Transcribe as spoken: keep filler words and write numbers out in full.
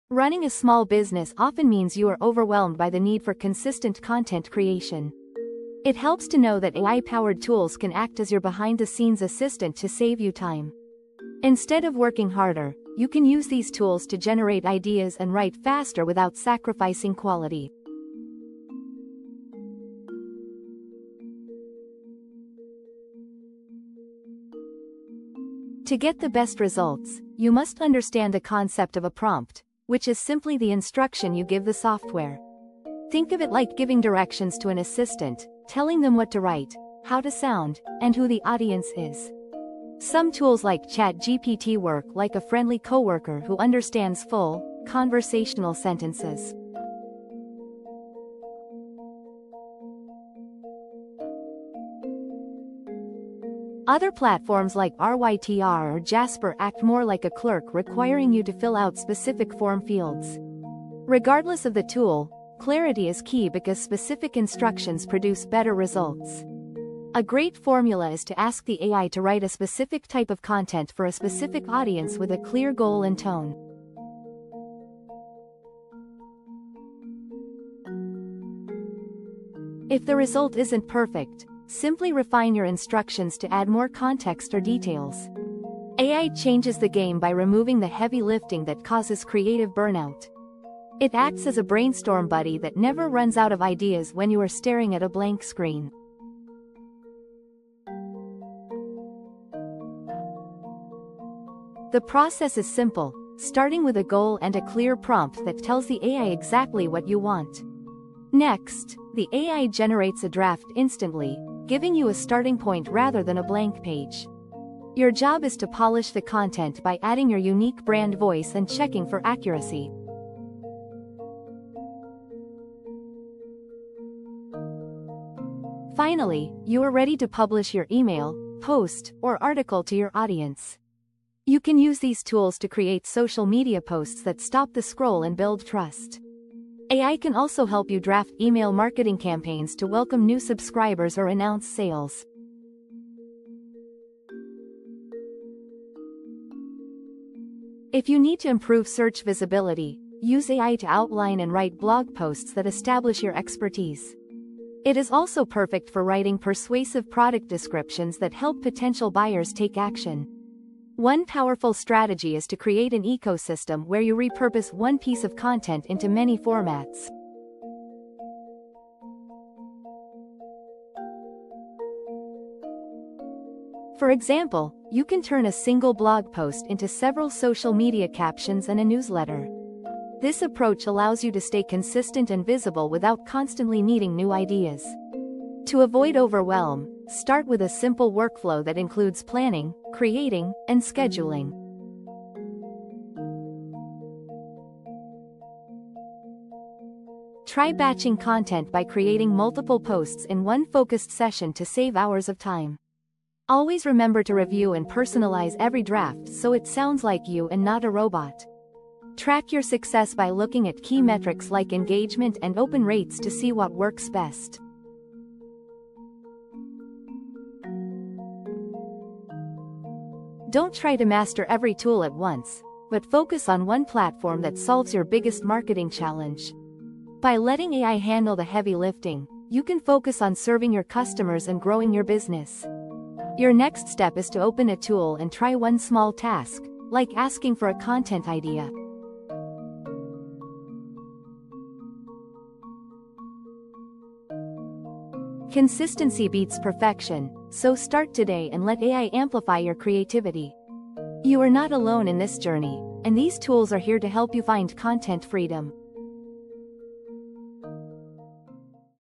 Running a small business often means you are overwhelmed by the need for consistent content creation. It helps to know that A I-powered tools can act as your behind-the-scenes assistant to save you time. Instead of working harder, you can use these tools to generate ideas and write faster without sacrificing quality. To get the best results, you must understand the concept of a prompt, which is simply the instruction you give the software. Think of it like giving directions to an assistant, telling them what to write, how to sound, and who the audience is. Some tools like ChatGPT work like a friendly coworker who understands full, conversational sentences. Other platforms like R Y T R or Jasper act more like a clerk, requiring you to fill out specific form fields. Regardless of the tool, clarity is key because specific instructions produce better results. A great formula is to ask the A I to write a specific type of content for a specific audience with a clear goal and tone. If the result isn't perfect, simply refine your instructions to add more context or details. A I changes the game by removing the heavy lifting that causes creative burnout. It acts as a brainstorm buddy that never runs out of ideas when you are staring at a blank screen. The process is simple, starting with a goal and a clear prompt that tells the A I exactly what you want. Next, the A I generates a draft instantly, giving you a starting point rather than a blank page. Your job is to polish the content by adding your unique brand voice and checking for accuracy. Finally, you are ready to publish your email, post, or article to your audience. You can use these tools to create social media posts that stop the scroll and build trust. A I can also help you draft email marketing campaigns to welcome new subscribers or announce sales. If you need to improve search visibility, use A I to outline and write blog posts that establish your expertise. It is also perfect for writing persuasive product descriptions that help potential buyers take action. One powerful strategy is to create an ecosystem where you repurpose one piece of content into many formats. For example, you can turn a single blog post into several social media captions and a newsletter. This approach allows you to stay consistent and visible without constantly needing new ideas. To avoid overwhelm, start with a simple workflow that includes planning, creating, and scheduling. Try batching content by creating multiple posts in one focused session to save hours of time. Always remember to review and personalize every draft so it sounds like you and not a robot. Track your success by looking at key metrics like engagement and open rates to see what works best. Don't try to master every tool at once, but focus on one platform that solves your biggest marketing challenge. By letting A I handle the heavy lifting, you can focus on serving your customers and growing your business. Your next step is to open a tool and try one small task, like asking for a content idea. Consistency beats perfection, so start today and let A I amplify your creativity. You are not alone in this journey, and these tools are here to help you find content freedom.